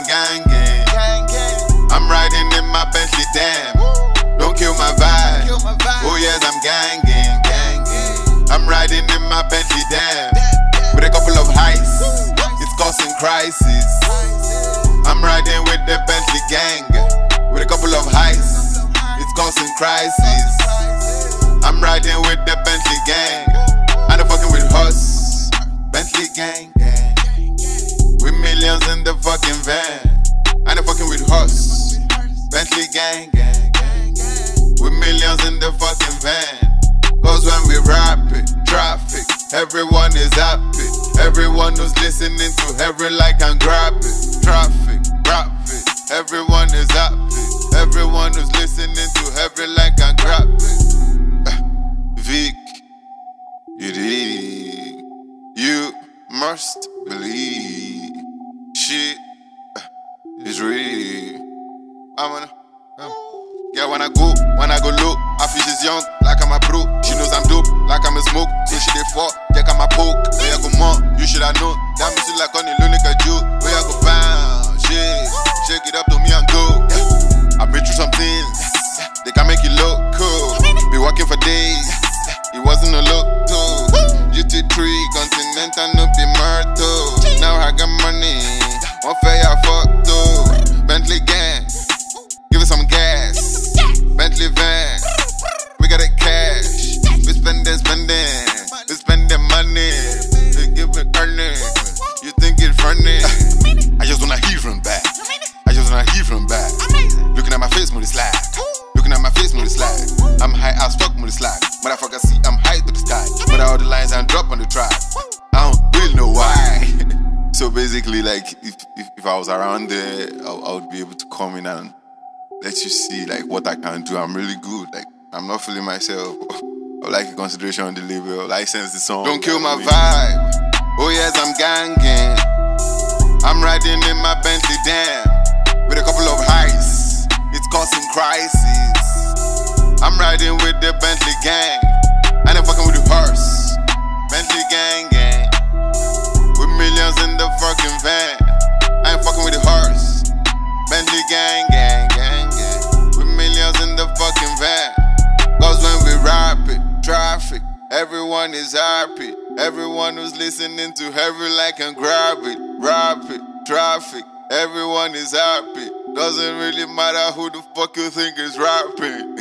gangin'. I'm riding in my Bentley, damn. Don't kill my vibe. Oh yes, I'm gangin'. I'm riding in my Bentley, damn. With a couple of heists, it's causing crisis. I'm riding with the Bentley gang. With a couple of heists, it's causing crisis. I'm riding with the Bentley gang. And I'm fucking with us, Bentley gang. With millions in the fucking van. And I'm fucking with us, Bentley gang. With millions in the fucking van. Cause when we rap it, traffic, everyone is happy. Everyone who's listening to every like and grab it. Traffic, rap it, everyone is happy. Everyone who's listening to every like and grab it. Vic, you dig. You must believe shit is real. Yeah, when I go low, I feel she's young, like I'm a bro. She knows I'm dope, like I'm a smoke. So she dey fuck, yeah, I'm a poke. Where I go more, you should have known. That means you like on the Lunica Jew. Where I go bounce, shake it up to me and go. Yeah. I've been through some things, they can make you look cool. Be working for days, it wasn't a look too. GT3, Continental, no be Myrtle. Now I got money, one fair photo. Bentley gang, give it some gas. Bentley van, we got the cash. We spending, we spending money. We give it earning. You think it's funny? I just wanna hear from back. I just wanna hear from back. Looking at my face, moody slack. Looking at my face, moody slack. I'm high as fuck, moody slack. Motherfucker, see, I'm high to the sky. But all the lines and drop on the track. I don't really know why. So basically, like, if I was around there, I would be able to come in and let you see like what I can do. I'm really good. Like I'm not feeling myself. Or like a consideration on the label. License the song. Don't kill my vibe. Oh yes, I'm gangin'. I'm riding in my Bentley, damn. With a couple of heists, it's causing crisis. I'm riding with the Bentley gang. And I'm fucking with the horse, Bentley gang. With millions in the fucking van. I ain't fucking with the horse, Bentley gang. With millions in the fucking van. Cause when we rap it, traffic, everyone is happy. Everyone who's listening to every like and grab it. Rap it, traffic, everyone is happy. Doesn't really matter who the fuck you think is rapping.